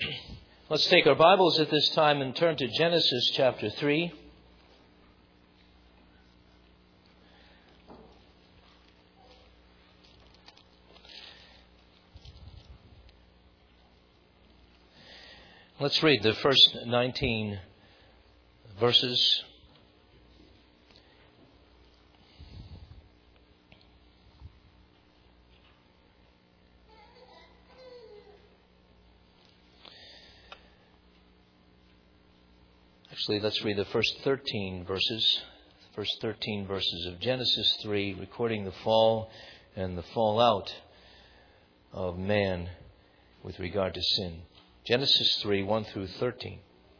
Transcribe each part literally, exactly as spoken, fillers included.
Let's take our Bibles at this time and turn to Genesis chapter three. Let's read the first nineteen verses. Actually, let's read the first thirteen verses. The first thirteen verses of Genesis three, recording the fall and the fallout of man with regard to sin. Genesis three, one through thirteen.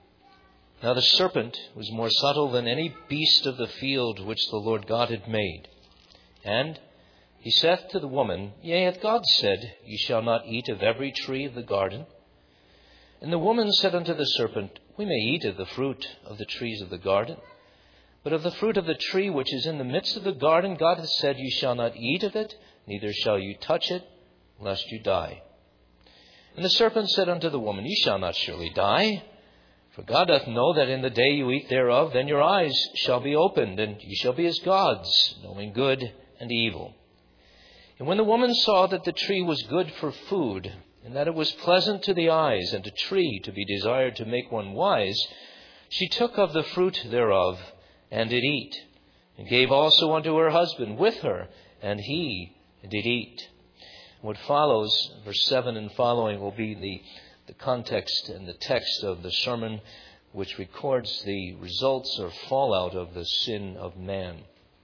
Now the serpent was more subtle than any beast of the field which the Lord God had made. And he saith to the woman, Yea, hath God said, Ye shall not eat of every tree of the garden? And the woman said unto the serpent, We may eat of the fruit of the trees of the garden. But of the fruit of the tree which is in the midst of the garden, God hath said, Ye shall not eat of it, neither shall you touch it, lest you die. And the serpent said unto the woman, Ye shall not surely die. For God doth know that in the day you eat thereof, then your eyes shall be opened, and ye shall be as gods, knowing good and evil. And when the woman saw that the tree was good for food, and that it was pleasant to the eyes, and a tree to be desired to make one wise, she took of the fruit thereof, and did eat, and gave also unto her husband with her, and he did eat. What follows, verse seven and following, will be the, the context and the text of the sermon, which records the results or fallout of the sin of man.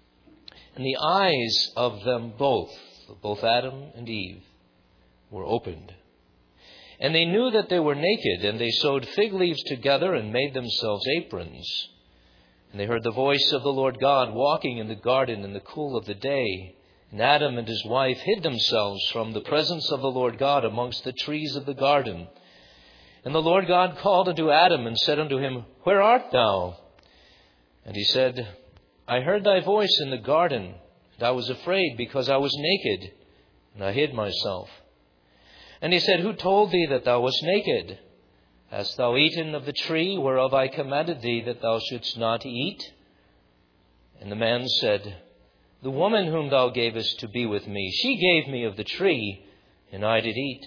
And the eyes of them both, both Adam and Eve, were opened. And they knew that they were naked, and they sewed fig leaves together and made themselves aprons. And they heard the voice of the Lord God walking in the garden in the cool of the day. And Adam and his wife hid themselves from the presence of the Lord God amongst the trees of the garden. And the Lord God called unto Adam and said unto him, Where art thou? And he said, I heard thy voice in the garden, and I was afraid because I was naked, and I hid myself. And he said, Who told thee that thou wast naked? Hast thou eaten of the tree whereof I commanded thee that thou shouldst not eat? And the man said, The woman whom thou gavest to be with me, she gave me of the tree, and I did eat.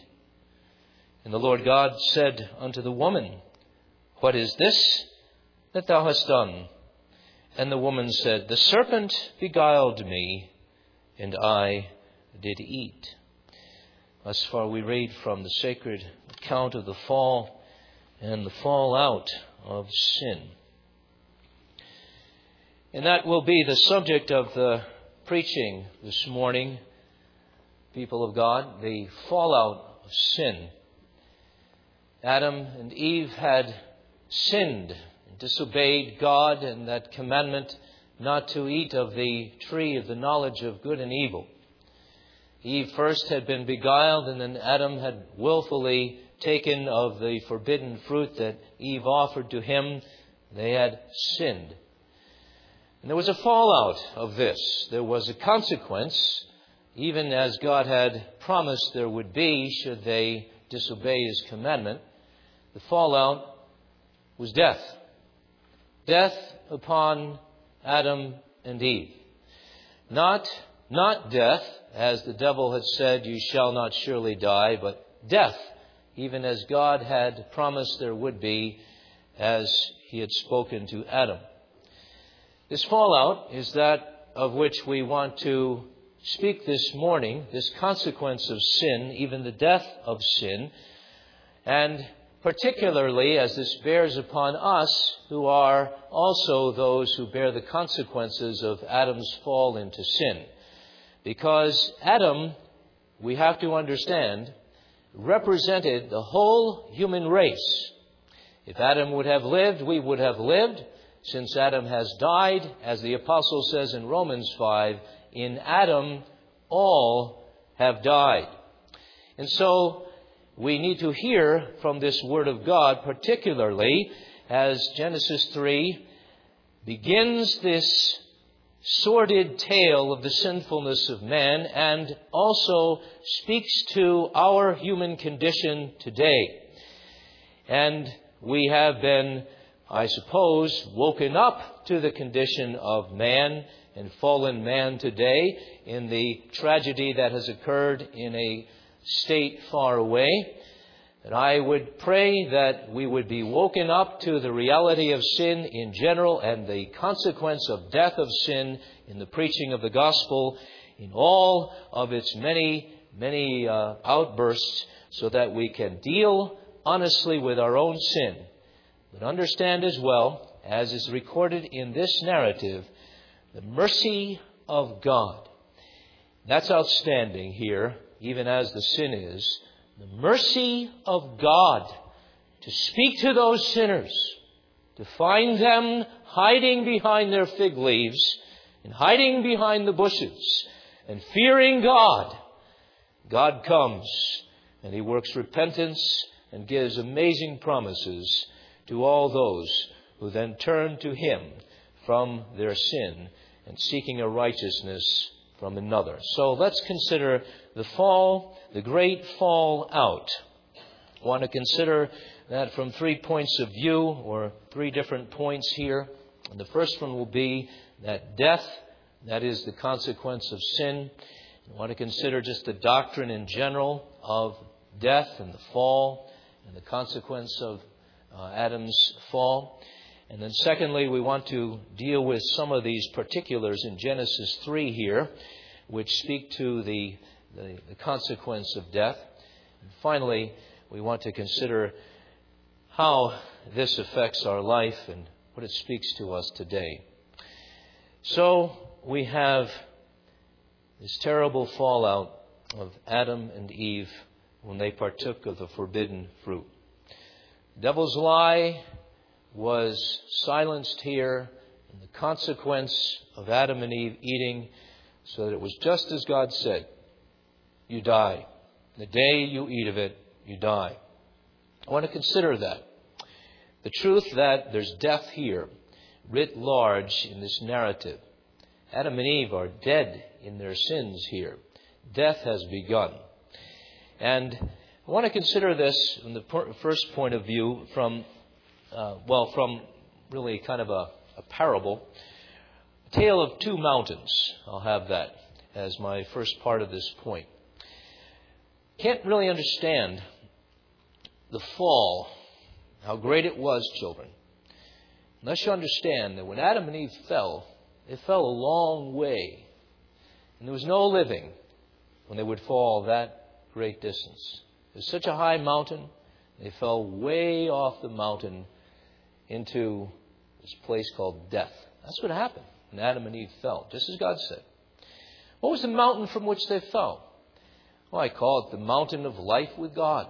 And the Lord God said unto the woman, What is this that thou hast done? And the woman said, The serpent beguiled me, and I did eat. Thus far we read from the sacred account of the fall and the fallout of sin. And that will be the subject of the preaching this morning, people of God, the fallout of sin. Adam and Eve had sinned and disobeyed God and that commandment not to eat of the tree of the knowledge of good and evil. Eve first had been beguiled, and then Adam had willfully taken of the forbidden fruit that Eve offered to him. They had sinned. And there was a fallout of this. There was a consequence, even as God had promised there would be should they disobey His commandment. The fallout was death. Death upon Adam and Eve. Not, not death, as the devil had said, you shall not surely die, but death, even as God had promised there would be, as He had spoken to Adam. This fallout is that of which we want to speak this morning, this consequence of sin, even the death of sin, and particularly as this bears upon us who are also those who bear the consequences of Adam's fall into sin. Because Adam, we have to understand, represented the whole human race. If Adam would have lived, we would have lived. Since Adam has died, as the apostle says in Romans five, in Adam all have died. And so we need to hear from this Word of God, particularly as Genesis three begins this sordid tale of the sinfulness of man and also speaks to our human condition today. And we have been, I suppose, woken up to the condition of man and fallen man today in the tragedy that has occurred in a state far away. And I would pray that we would be woken up to the reality of sin in general and the consequence of death of sin in the preaching of the gospel in all of its many, many uh, outbursts, so that we can deal honestly with our own sin. But understand as well, as is recorded in this narrative, the mercy of God. That's outstanding here, even as the sin is. The mercy of God to speak to those sinners, to find them hiding behind their fig leaves and hiding behind the bushes and fearing God. God comes and He works repentance and gives amazing promises to all those who then turn to Him from their sin and seeking a righteousness from another. So let's consider the fall, the great fall out. I want to consider that from three points of view, or three different points here. And the first one will be that death, that is the consequence of sin. I want to consider just the doctrine in general of death and the fall and the consequence of uh, Adam's fall. And then secondly, we want to deal with some of these particulars in Genesis three here, which speak to the, the, the consequence of death. And finally, we want to consider how this affects our life and what it speaks to us today. So we have this terrible fallout of Adam and Eve when they partook of the forbidden fruit. The devil's lie was silenced here in the consequence of Adam and Eve eating, so that it was just as God said, you die. The day you eat of it, you die. I want to consider that. The truth that there's death here, writ large in this narrative. Adam and Eve are dead in their sins here. Death has begun. And I want to consider this from the first point of view from, uh, well, from really kind of a, a parable. A tale of two mountains. I'll have that as my first part of this point. Can't really understand the fall, how great it was, children, unless you understand that when Adam and Eve fell, they fell a long way. And there was no living when they would fall that great distance. It was such a high mountain, they fell way off the mountain into this place called death. That's what happened when Adam and Eve fell, just as God said. What was the mountain from which they fell? Well, I call it the mountain of life with God.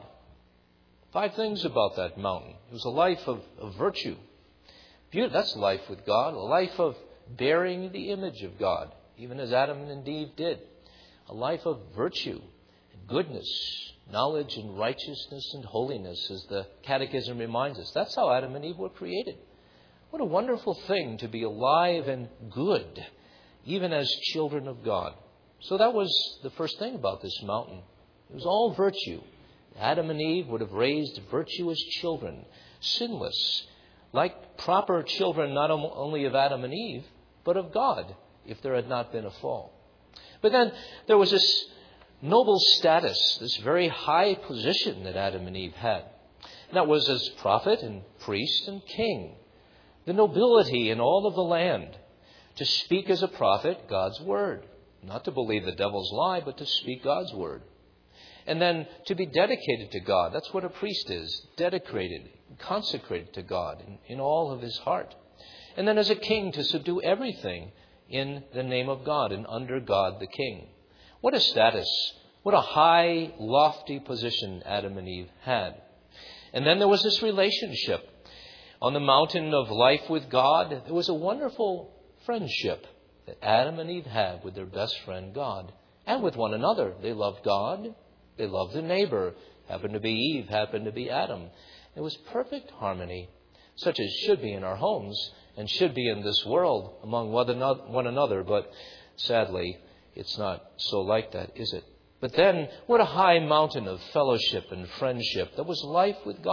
Five things about that mountain. It was a life of, of virtue. Beauty, that's life with God. A life of bearing the image of God, even as Adam and Eve did. A life of virtue and goodness, knowledge and righteousness and holiness, as the Catechism reminds us. That's how Adam and Eve were created. What a wonderful thing to be alive and good, even as children of God. So that was the first thing about this mountain. It was all virtue. Adam and Eve would have raised virtuous children, sinless, like proper children not only of Adam and Eve, but of God, if there had not been a fall. But then there was this noble status, this very high position that Adam and Eve had. And that was as prophet and priest and king. The nobility in all of the land. To speak as a prophet God's word. Not to believe the devil's lie, but to speak God's word. And then to be dedicated to God. That's what a priest is. Dedicated, consecrated to God in, in all of his heart. And then as a king to subdue everything in the name of God and under God the king. What a status. What a high, lofty position Adam and Eve had. And then there was this relationship. On the mountain of life with God, there was a wonderful friendship that Adam and Eve had with their best friend God. And with one another. They loved God. They loved their neighbor. Happened to be Eve, happened to be Adam. It was perfect harmony, such as should be in our homes and should be in this world among one another. But sadly, it's not so like that, is it? But then, what a high mountain of fellowship and friendship. That was life with God.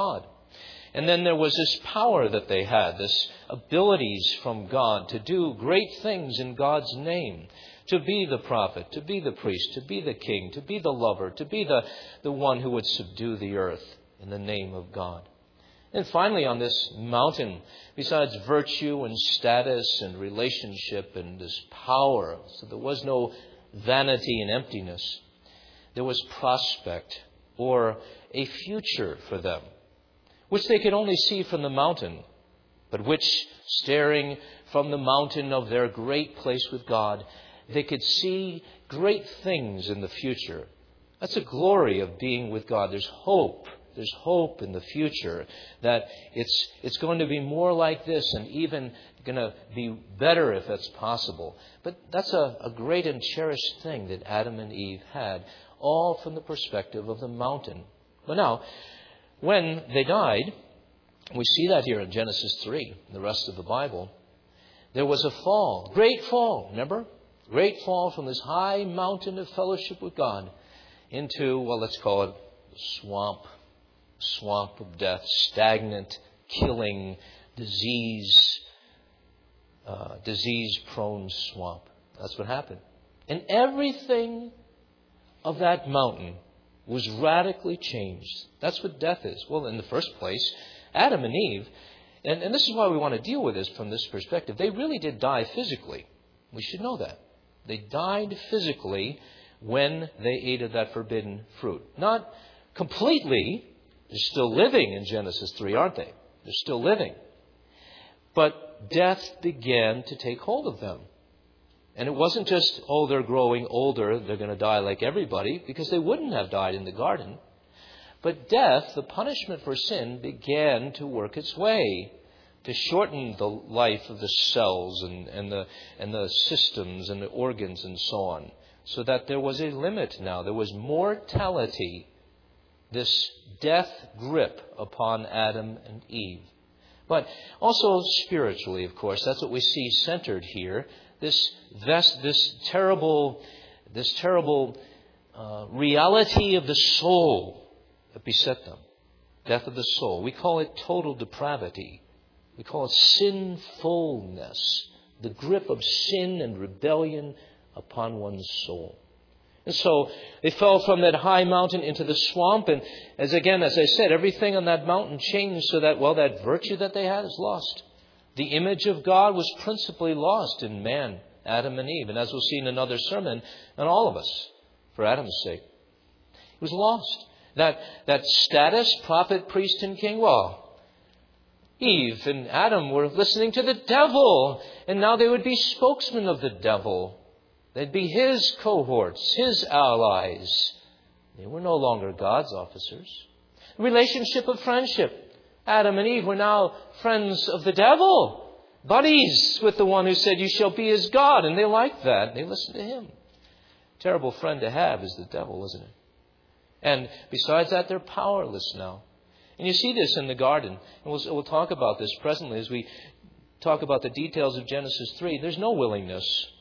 And then there was this power that they had, this abilities from God to do great things in God's name, to be the prophet, to be the priest, to be the king, to be the lover, to be the, the one who would subdue the earth in the name of God. And finally, on this mountain, besides virtue and status and relationship and this power, so there was no vanity and emptiness, there was prospect or a future for them, which they could only see from the mountain, but which, staring from the mountain of their great place with God, they could see great things in the future. That's a glory of being with God. There's hope. There's hope in the future that it's it's going to be more like this and even going to be better if that's possible. But that's a, a great and cherished thing that Adam and Eve had, all from the perspective of the mountain. But now, when they died, we see that here in Genesis three, the rest of the Bible, there was a fall, great fall, remember? Great fall from this high mountain of fellowship with God into, well, let's call it swamp, swamp of death, stagnant, killing, disease, uh, disease-prone swamp. That's what happened. And everything of that mountain was radically changed. That's what death is. Well, in the first place, Adam and Eve, and, and this is why we want to deal with this from this perspective, they really did die physically. We should know that. They died physically when they ate of that forbidden fruit. Not completely. They're still living in Genesis three, aren't they? They're still living. But death began to take hold of them. And it wasn't just, oh, they're growing older, they're going to die like everybody, because they wouldn't have died in the garden. But death, the punishment for sin, began to work its way to shorten the life of the cells and, and, the, and the systems and the organs and so on. So that there was a limit now. There was mortality, this death grip upon Adam and Eve. But also spiritually, of course, that's what we see centered here. This this, this terrible, this terrible uh, reality of the soul that beset them. Death of the soul. We call it total depravity. We call it sinfulness. The grip of sin and rebellion upon one's soul. And so they fell from that high mountain into the swamp. And as again, as I said, everything on that mountain changed so that, well, that virtue that they had is lost. The image of God was principally lost in man, Adam and Eve. And as we'll see in another sermon, and all of us, for Adam's sake, it was lost. That, that status, prophet, priest, and king, well, Eve and Adam were listening to the devil. And now they would be spokesmen of the devil. They'd be his cohorts, his allies. They were no longer God's officers. Relationship of friendship. Adam and Eve were now friends of the devil. Buddies with the one who said, you shall be as God. And they liked that. They listened to him. Terrible friend to have is the devil, isn't it? And besides that, they're powerless now. And you see this in the garden. And we'll, we'll talk about this presently as we talk about the details of Genesis three. There's no willingness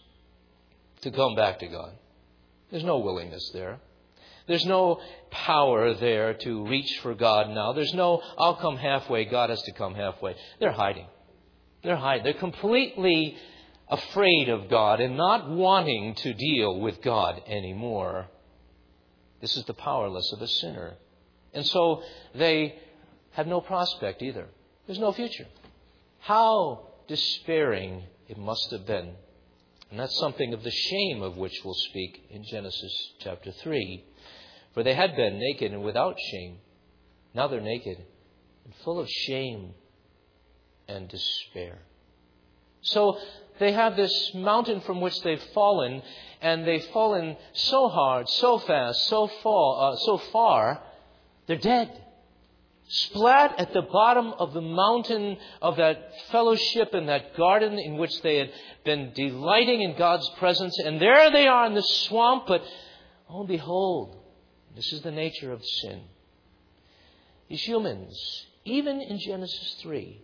to come back to God. There's no willingness there. There's no power there to reach for God now. There's no, I'll come halfway, God has to come halfway. They're hiding. They're hiding. They're completely afraid of God and not wanting to deal with God anymore. This is the powerless of a sinner. And so they have no prospect either. There's no future. How despairing it must have been. And that's something of the shame of which we'll speak in Genesis chapter three. For they had been naked and without shame. Now they're naked and full of shame and despair. So they have this mountain from which they've fallen, and they've fallen so hard, so fast, so far, uh, so far, they're dead. Splat at the bottom of the mountain of that fellowship in that garden in which they had been delighting in God's presence. And there they are in the swamp. But, oh, behold, this is the nature of sin. These humans, even in Genesis three,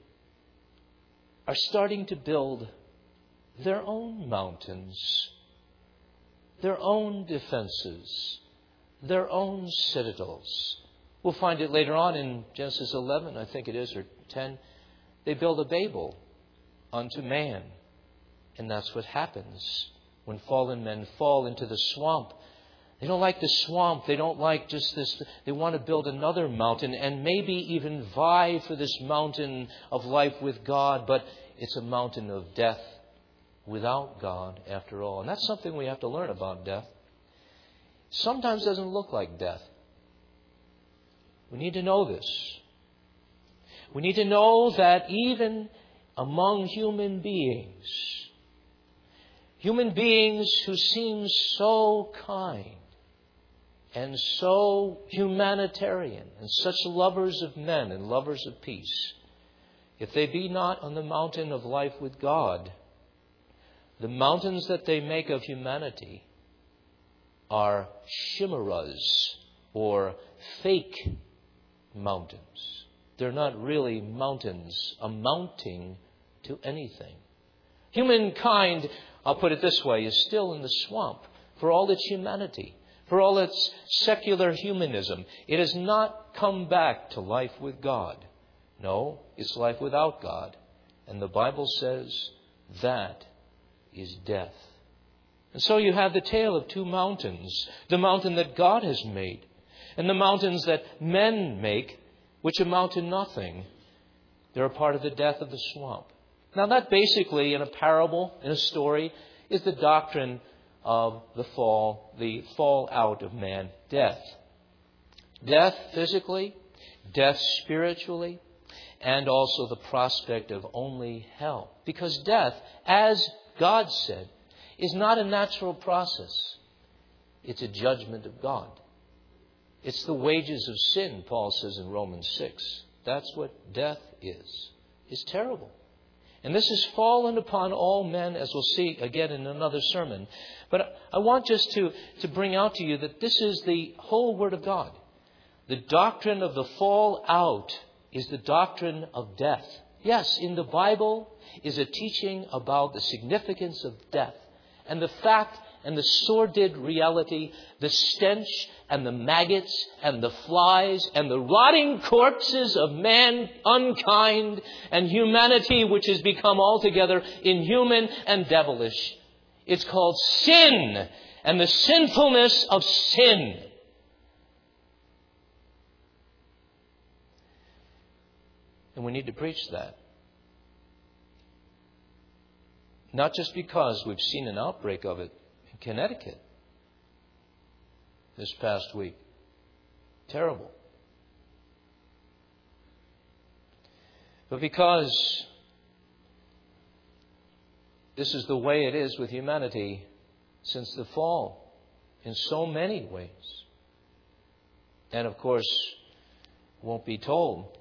are starting to build their own mountains, their own defenses, their own citadels, We'll find it later on in Genesis eleven, I think it is, or ten. They build a Babel unto man. And that's what happens when fallen men fall into the swamp. They don't like the swamp. They don't like just this. They want to build another mountain and maybe even vie for this mountain of life with God. But it's a mountain of death without God after all. And that's something we have to learn about death. Sometimes it doesn't look like death. We need to know this. We need to know that even among human beings, human beings who seem so kind and so humanitarian and such lovers of men and lovers of peace, if they be not on the mountain of life with God, the mountains that they make of humanity are chimeras or fake mountains. They're not really mountains amounting to anything. Humankind, I'll put it this way, is still in the swamp for all its humanity, for all its secular humanism. It has not come back to life with God. No, it's life without God. And the Bible says that is death. And so you have the tale of two mountains, the mountain that God has made and the mountains that men make, which amount to nothing. They're a part of the death of the swamp. Now that basically, in a parable, in a story, is the doctrine of the fall, the fall out of man, death. Death physically, death spiritually, and also the prospect of only hell. Because death, as God said, is not a natural process. It's a judgment of God. It's the wages of sin, Paul says in Romans six. That's what death is. It's terrible. And this has fallen upon all men, as we'll see again in another sermon. But I want just to, to bring out to you that this is the whole Word of God. The doctrine of the fall out is the doctrine of death. Yes, in the Bible is a teaching about the significance of death and the fact and the sordid reality, the stench and the maggots and the flies and the rotting corpses of man, unkind, and humanity which has become altogether inhuman and devilish. It's called sin and the sinfulness of sin. And we need to preach that. Not just because we've seen an outbreak of it in Connecticut this past week. Terrible. But because this is the way it is with humanity since the fall in so many ways. And of course, won't be told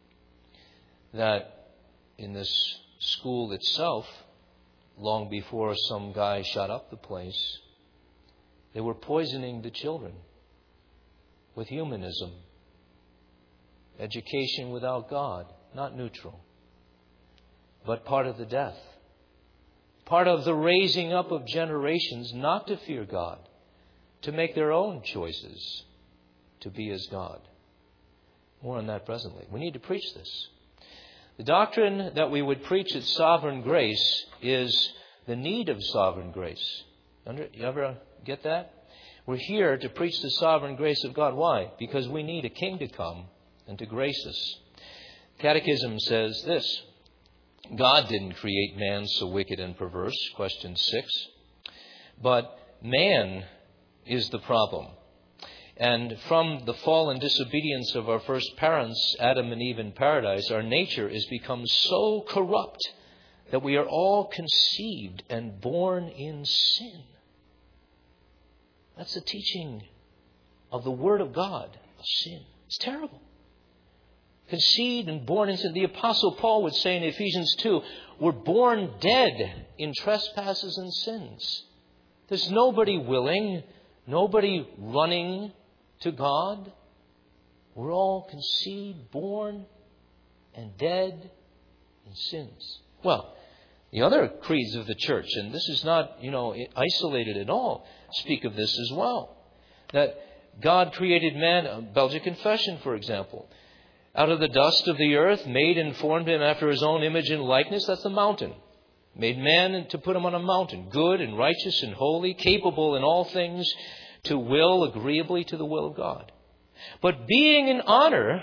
that in this school itself, long before some guy shot up the place, they were poisoning the children with humanism. Education without God, not neutral, but part of the death. Part of the raising up of generations not to fear God, to make their own choices, to be as God. More on that presently. We need to preach this. The doctrine that we would preach at Sovereign Grace is the need of sovereign grace. You ever get that? We're here to preach the sovereign grace of God. Why? Because we need a king to come and to grace us. Catechism says this: God didn't create man so wicked and perverse, question six. But man is the problem. And from the fall and disobedience of our first parents, Adam and Eve in paradise, our nature has become so corrupt that we are all conceived and born in sin. That's the teaching of the Word of God, of sin. It's terrible. Conceived and born in sin. The Apostle Paul would say in Ephesians two, we're born dead in trespasses and sins. There's nobody willing, nobody running to God. We're all conceived, born, and dead in sins. Well, the other creeds of the church, and this is not, you know, isolated at all, speak of this as well. That God created man, Belgic Confession, for example, out of the dust of the earth, made and formed him after his own image and likeness. That's the mountain. Made man to put him on a mountain, good and righteous and holy, capable in all things to will agreeably to the will of God. But being in honor,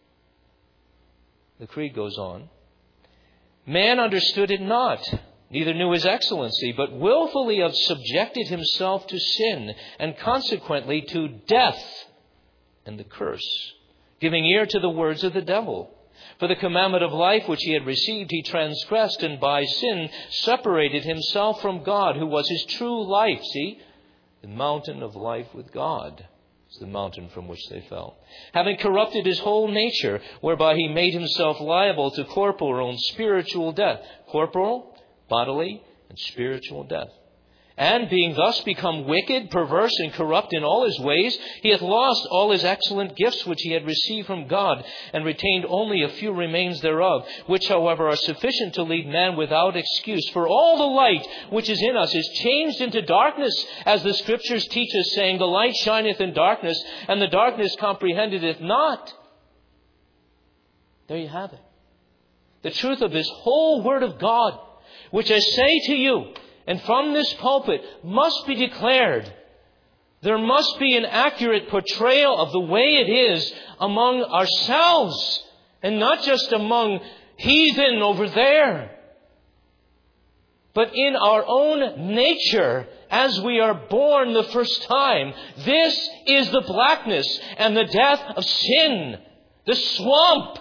the creed goes on, man understood it not, neither knew his excellency, but willfully have subjected himself to sin, and consequently to death and the curse, giving ear to the words of the devil. For the commandment of life which he had received, he transgressed, and by sin separated himself from God, who was his true life. See, the mountain of life with God is the mountain from which they fell. Having corrupted his whole nature, whereby he made himself liable to corporal and spiritual death. Corporal, bodily, and spiritual death. And being thus become wicked, perverse, and corrupt in all his ways, he hath lost all his excellent gifts which he had received from God, and retained only a few remains thereof, which, however, are sufficient to lead man without excuse. For all the light which is in us is changed into darkness, as the Scriptures teach us, saying, the light shineth in darkness, and the darkness comprehended it not. There you have it. The truth of this whole Word of God, which I say to you, and from this pulpit, must be declared. There must be an accurate portrayal of the way it is among ourselves, and not just among heathen over there, but in our own nature as we are born the first time. This is the blackness and the death of sin, the swamp.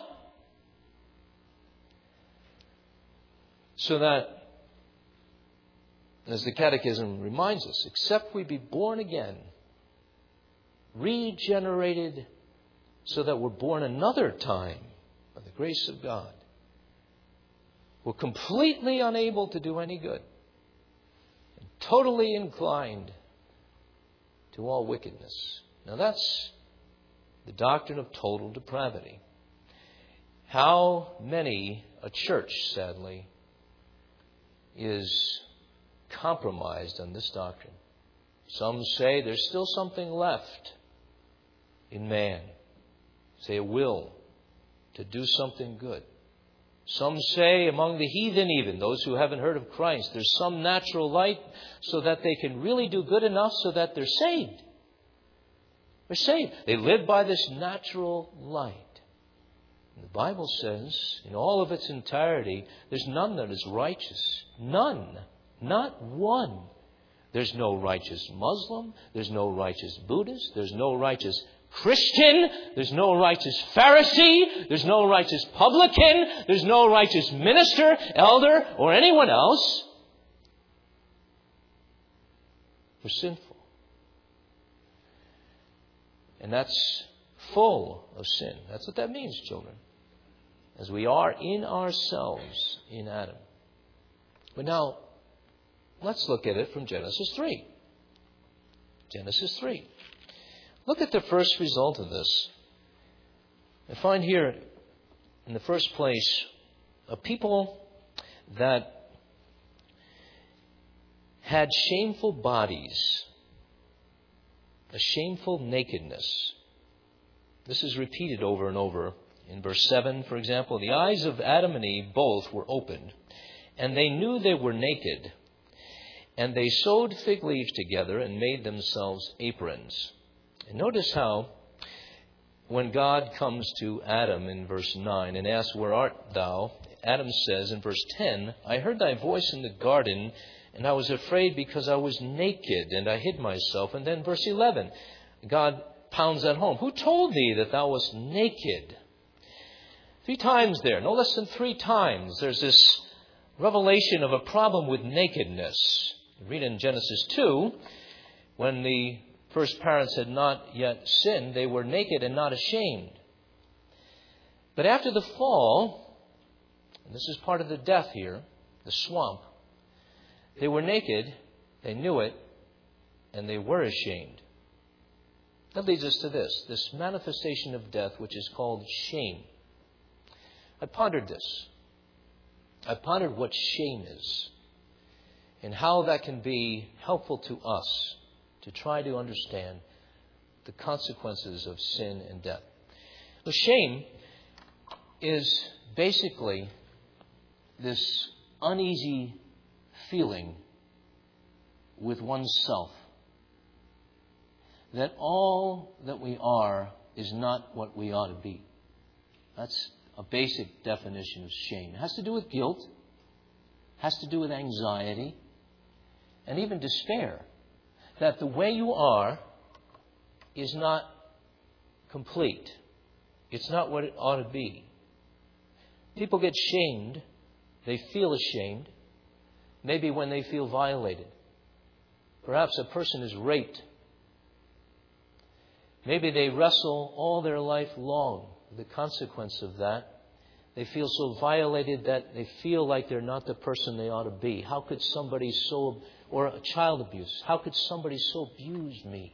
So that, as the Catechism reminds us, except we be born again, regenerated, so that we're born another time by the grace of God, we're completely unable to do any good, and totally inclined to all wickedness. Now that's the doctrine of total depravity. How many a church, sadly, is compromised on this doctrine. Some say there's still something left in man. Say a will to do something good. Some say among the heathen even, those who haven't heard of Christ, there's some natural light so that they can really do good enough so that they're saved. They're saved. They live by this natural light. And the Bible says, in all of its entirety, there's none that is righteous. None. Not one. There's no righteous Muslim. There's no righteous Buddhist. There's no righteous Christian. There's no righteous Pharisee. There's no righteous publican. There's no righteous minister, elder, or anyone else. We're sinful. And that's full of sin. That's what that means, children. As we are in ourselves in Adam. But now, let's look at it from Genesis three. Genesis three. Look at the first result of this. I find here, in the first place, a people that had shameful bodies, a shameful nakedness. This is repeated over and over. In verse seven, for example, the eyes of Adam and Eve both were opened, and they knew they were naked. And they sewed fig leaves together and made themselves aprons. And notice how, when God comes to Adam in verse nine and asks, where art thou? Adam says in verse ten, I heard thy voice in the garden, and I was afraid because I was naked, and I hid myself. And then verse eleven, God pounds that home. Who told thee that thou wast naked? Three times there, no less than three times, there's this revelation of a problem with nakedness. You read in Genesis two, when the first parents had not yet sinned, they were naked and not ashamed. But after the fall, and this is part of the death here, the swamp, they were naked, they knew it, and they were ashamed. That leads us to this, this manifestation of death, which is called shame. I pondered this. I pondered what shame is and how that can be helpful to us to try to understand the consequences of sin and death. Well, shame is basically this uneasy feeling with oneself that all that we are is not what we ought to be. That's a basic definition of shame. It has to do with guilt, has to do with anxiety, and even despair. That the way you are is not complete. It's not what it ought to be. People get shamed. They feel ashamed. Maybe when they feel violated. Perhaps a person is raped. Maybe they wrestle all their life long with the consequence of that. They feel so violated that they feel like they're not the person they ought to be. How could somebody so, or a child abuse, how could somebody so abuse me?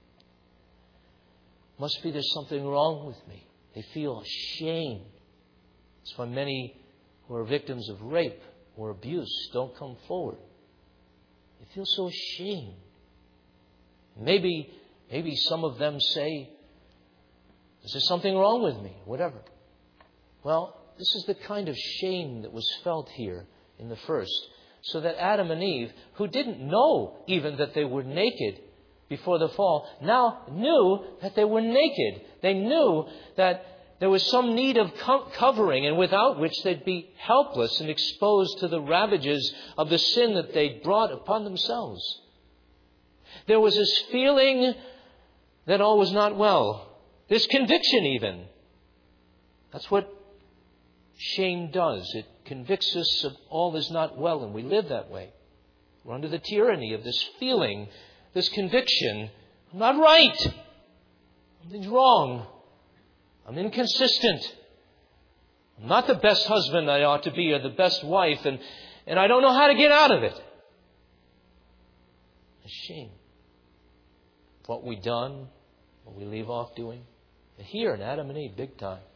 Must be there's something wrong with me. They feel ashamed. That's why many who are victims of rape or abuse don't come forward. They feel so ashamed. Maybe, maybe some of them say, is there something wrong with me? Whatever. Well, this is the kind of shame that was felt here in the first. So that Adam and Eve, who didn't know even that they were naked before the fall, now knew that they were naked. They knew that there was some need of co- covering, and without which they'd be helpless and exposed to the ravages of the sin that they'd brought upon themselves. There was this feeling that all was not well. This conviction even. That's what shame does. It convicts us of all is not well, and we live that way. We're under the tyranny of this feeling, this conviction. I'm not right. Something's wrong. I'm inconsistent. I'm not the best husband I ought to be or the best wife, and, and I don't know how to get out of it. A shame. What we done, what we leave off doing. And here in Adam and Eve, big time.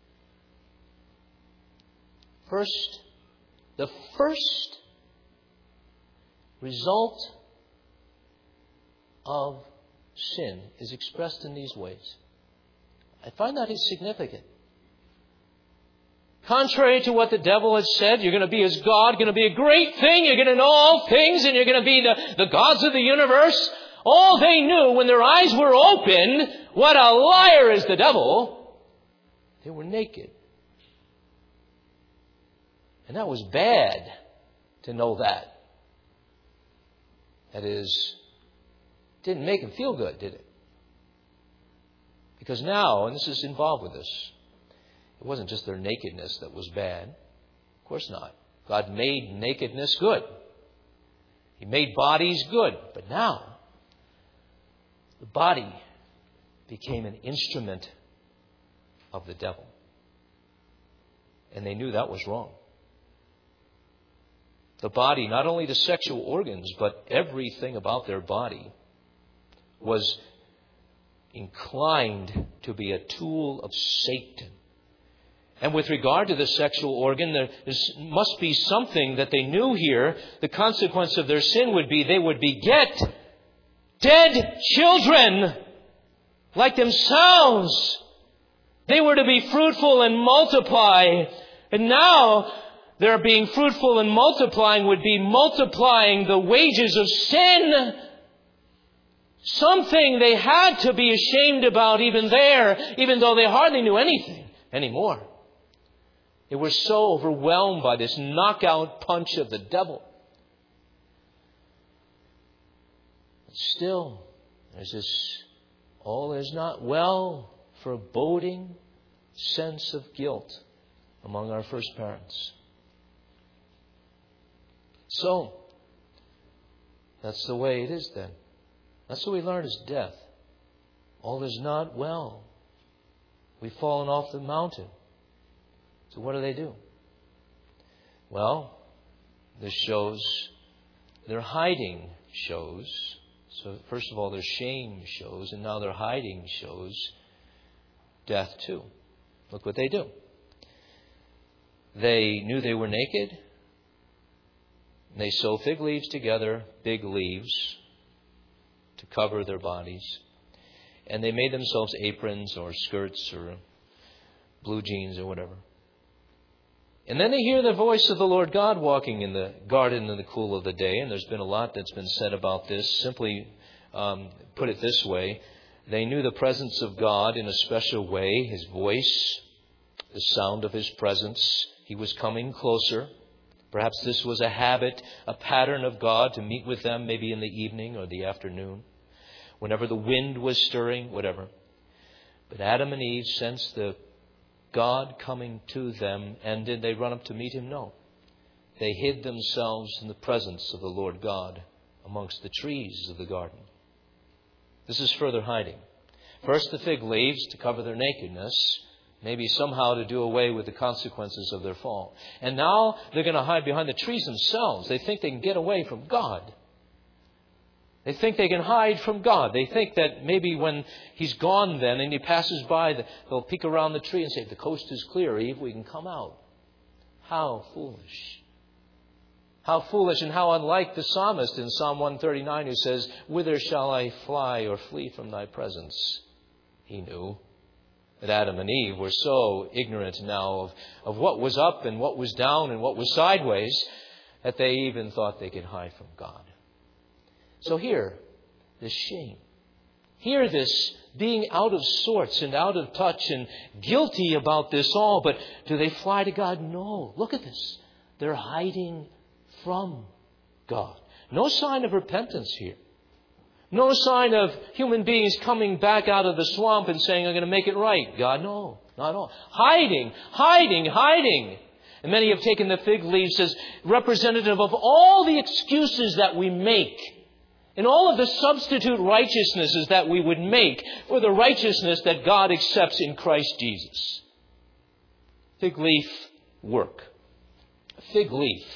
First, the first result of sin is expressed in these ways. I find that is significant. Contrary to what the devil has said, you're going to be as God, going to be a great thing, you're going to know all things, and you're going to be the, the gods of the universe. All they knew when their eyes were open, what a liar is the devil, they were naked. And that was bad to know that. That is, it didn't make him feel good, did it? Because now, and this is involved with this, it wasn't just their nakedness that was bad. Of course not. God made nakedness good. He made bodies good. But now, the body became an instrument of the devil. And they knew that was wrong. The body, not only the sexual organs, but everything about their body was inclined to be a tool of Satan. And with regard to the sexual organ, there must be something that they knew here. The consequence of their sin would be they would beget dead children like themselves. They were to be fruitful and multiply. And now their being fruitful and multiplying would be multiplying the wages of sin. Something they had to be ashamed about even there, even though they hardly knew anything anymore. They were so overwhelmed by this knockout punch of the devil. But still, there's this all is not well foreboding sense of guilt among our first parents. So, that's the way it is then. That's what we learn is death. All is not well. We've fallen off the mountain. So what do they do? Well, this shows their hiding shows. So first of all, their shame shows, and now their hiding shows death too. Look what they do. They knew they were naked. They sew fig leaves together, big leaves, to cover their bodies. And they made themselves aprons or skirts or blue jeans or whatever. And then they hear the voice of the Lord God walking in the garden in the cool of the day. And there's been a lot that's been said about this. Simply um, put it this way. They knew the presence of God in a special way. His voice, the sound of His presence. He was coming closer. Perhaps this was a habit, a pattern of God to meet with them maybe in the evening or the afternoon. Whenever the wind was stirring, whatever. But Adam and Eve sensed the God coming to them. And did they run up to meet Him? No. They hid themselves in the presence of the Lord God amongst the trees of the garden. This is further hiding. First the fig leaves to cover their nakedness. Maybe somehow to do away with the consequences of their fall. And now they're going to hide behind the trees themselves. They think they can get away from God. They think they can hide from God. They think that maybe when He's gone then and He passes by, they'll peek around the tree and say, the coast is clear, Eve, we can come out. How foolish. How foolish and how unlike the psalmist in Psalm one thirty-nine who says, whither shall I fly or flee from Thy presence? He knew that Adam and Eve were so ignorant now of, of what was up and what was down and what was sideways that they even thought they could hide from God. So here, this shame. Here, this being out of sorts and out of touch and guilty about this all. But do they fly to God? No. Look at this. They're hiding from God. No sign of repentance here. No sign of human beings coming back out of the swamp and saying, I'm going to make it right. God, no, not at all. Hiding, hiding, hiding. And many have taken the fig leaves as representative of all the excuses that we make and all of the substitute righteousnesses that we would make for the righteousness that God accepts in Christ Jesus. Fig leaf work. Fig leaf.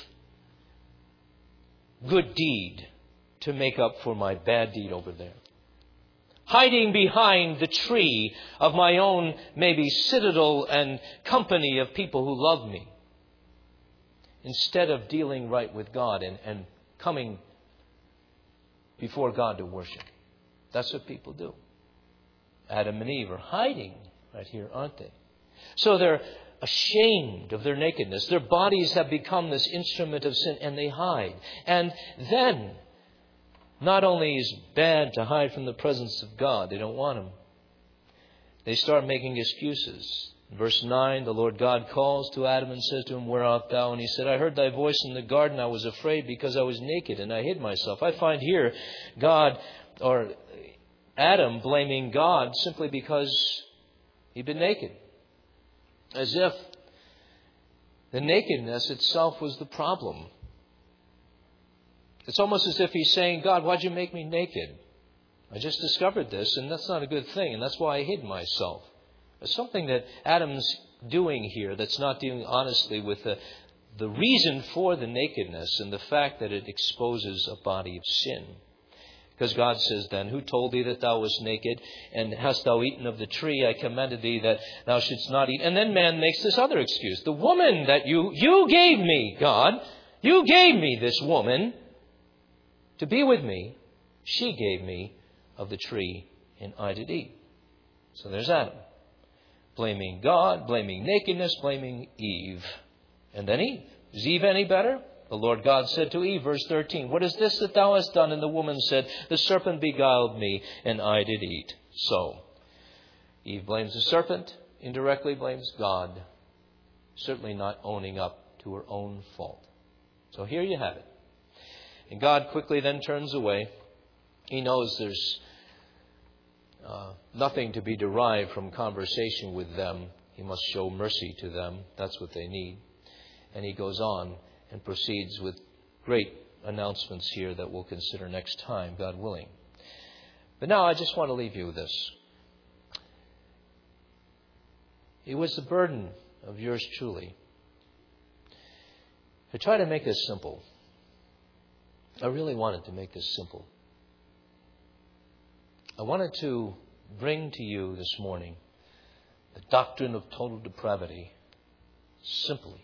Good deed to make up for my bad deed over there. Hiding behind the tree of my own maybe citadel and company of people who love me. Instead of dealing right with God and, and coming before God to worship. That's what people do. Adam and Eve are hiding right here, aren't they? So they're ashamed of their nakedness. Their bodies have become this instrument of sin and they hide. And then, not only is it bad to hide from the presence of God, they don't want Him. They start making excuses. In verse nine, the Lord God calls to Adam and says to him, where art thou? And he said, I heard thy voice in the garden. I was afraid because I was naked and I hid myself. I find here God, or Adam, blaming God simply because he'd been naked. As if the nakedness itself was the problem. It's almost as if he's saying, God, why'd you make me naked? I just discovered this and that's not a good thing and that's why I hid myself. There's something that Adam's doing here that's not dealing honestly with the, the reason for the nakedness and the fact that it exposes a body of sin. Because God says then, who told thee that thou wast naked? And hast thou eaten of the tree? I commanded thee that thou shouldst not eat. And then man makes this other excuse. The woman that you, you gave me, God, you gave me this woman to be with me. She gave me of the tree and I did eat. So there's Adam. Blaming God, blaming nakedness, blaming Eve. And then Eve. Is Eve any better? The Lord God said to Eve, verse thirteen, what is this that thou hast done? And the woman said, the serpent beguiled me, and I did eat. So, Eve blames the serpent, indirectly blames God, certainly not owning up to her own fault. So here you have it. And God quickly then turns away. He knows there's Uh, nothing to be derived from conversation with them. He must show mercy to them. That's what they need. And he goes on and proceeds with great announcements here that we'll consider next time, God willing. But now I just want to leave you with this. It was the burden of yours truly to try to make this simple. I really wanted to make this simple. I wanted to bring to you this morning the doctrine of total depravity simply.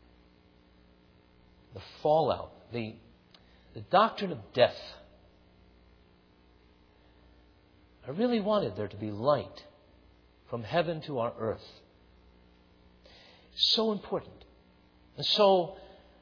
The fallout, the, the doctrine of death. I really wanted there to be light from heaven to our earth. So important. And so,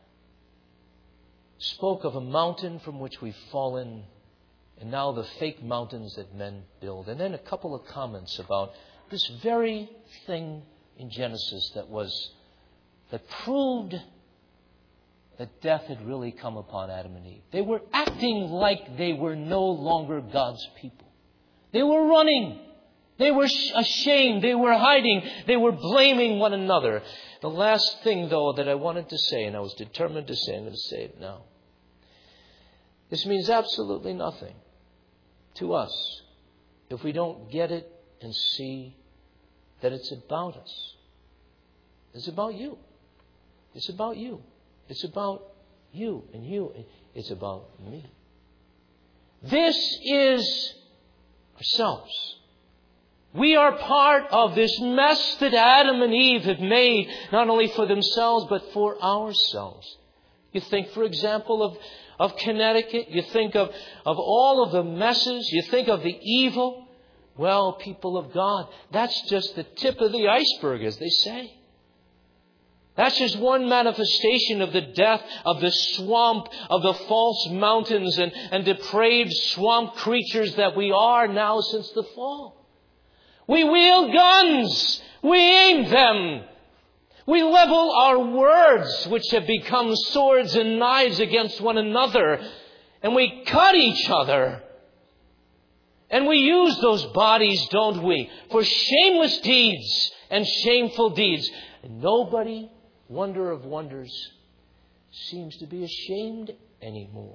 spoke of a mountain from which we've fallen, and now the fake mountains that men build. And then a couple of comments about this very thing in Genesis that was, that proved that death had really come upon Adam and Eve. They were acting like they were no longer God's people. They were running. They were ashamed. They were hiding. They were blaming one another. The last thing, though, that I wanted to say, and I was determined to say, I'm going to say it now. This means absolutely nothing to us if we don't get it and see that it's about us. It's about you. It's about you. It's about you and you. It's about me. This is ourselves. We are part of this mess that Adam and Eve have made, not only for themselves, but for ourselves. You think, for example, of, of Connecticut. You think of, of all of the messes. You think of the evil. Well, people of God, that's just the tip of the iceberg, as they say. That's just one manifestation of the death of the swamp, of the false mountains and, and depraved swamp creatures that we are now since the fall. We wield guns. We aim them. We level our words, which have become swords and knives against one another. And we cut each other. And we use those bodies, don't we, for shameless deeds and shameful deeds. And nobody, wonder of wonders, seems to be ashamed anymore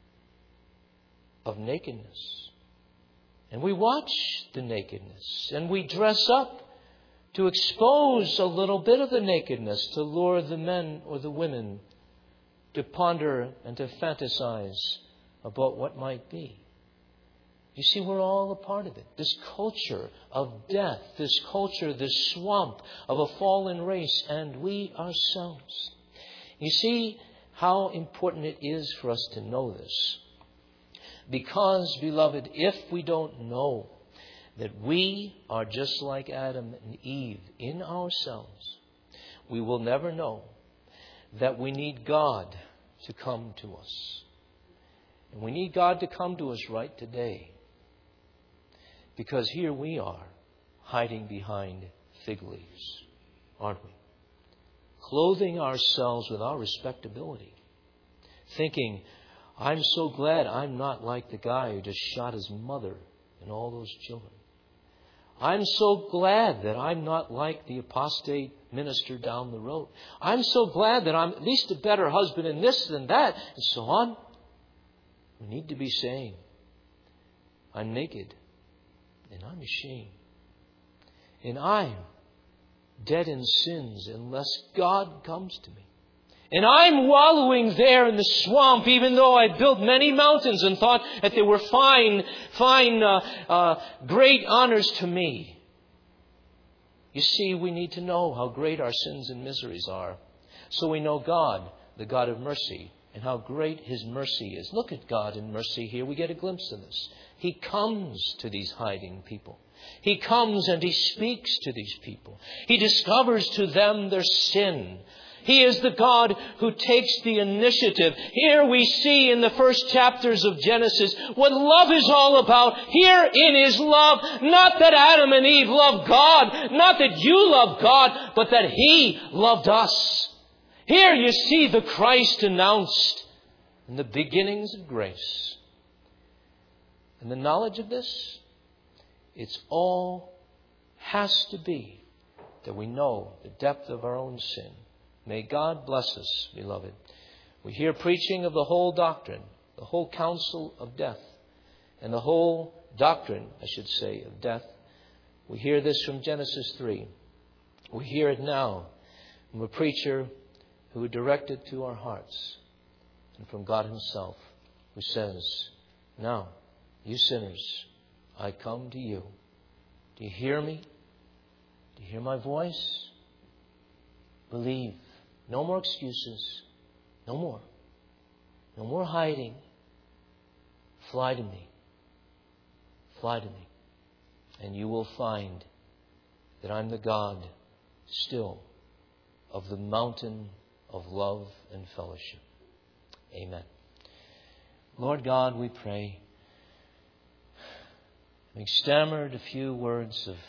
of nakedness. And we watch the nakedness, and we dress up to expose a little bit of the nakedness, to lure the men or the women to ponder and to fantasize about what might be. You see, we're all a part of it. This culture of death, this culture, this swamp of a fallen race, and we ourselves. You see how important it is for us to know this. Because, beloved, if we don't know that we are just like Adam and Eve in ourselves, we will never know that we need God to come to us. And we need God to come to us right today. Because here we are, hiding behind fig leaves, aren't we? Clothing ourselves with our respectability. Thinking, I'm so glad I'm not like the guy who just shot his mother and all those children. I'm so glad that I'm not like the apostate minister down the road. I'm so glad that I'm at least a better husband in this than that, and so on. We need to be saying, I'm naked and I'm ashamed. And I'm dead in sins unless God comes to me. And I'm wallowing there in the swamp, even though I built many mountains and thought that they were fine, fine, uh, uh, great honors to me. You see, we need to know how great our sins and miseries are. So we know God, the God of mercy, and how great His mercy is. Look at God in mercy here. We get a glimpse of this. He comes to these hiding people. He comes and He speaks to these people. He discovers to them their sin. He is the God who takes the initiative. Here we see in the first chapters of Genesis what love is all about. Herein is love. Not that Adam and Eve loved God. Not that you love God. But that He loved us. Here you see the Christ announced in the beginnings of grace. And the knowledge of this, it's all has to be that we know the depth of our own sin. May God bless us, beloved. We hear preaching of the whole doctrine, the whole counsel of death, and the whole doctrine, I should say, of death. We hear this from Genesis three. We hear it now from a preacher who directed to our hearts, and from God Himself, who says, now, you sinners, I come to you. Do you hear me? Do you hear my voice? Believe. No more excuses. No more. No more hiding. Fly to me. Fly to me. and you will find that I'm the God still of the mountain of love and fellowship. Amen. Lord God, we pray, having stammered a few words of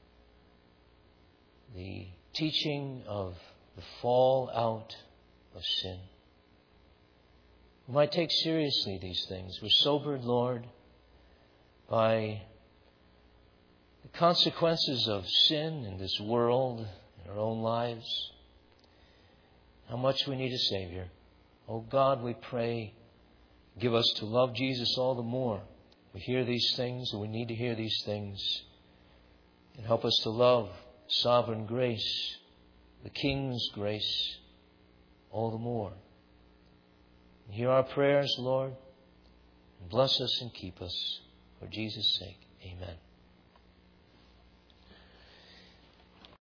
the teaching of the fall out of sin, we might take seriously these things. We're sobered, Lord, by the consequences of sin in this world, in our own lives, how much we need a Savior. Oh God, we pray, give us to love Jesus all the more. We hear these things, and we need to hear these things. And help us to love sovereign grace, the King's grace, all the more. And hear our prayers, Lord, and bless us and keep us. For Jesus' sake, amen.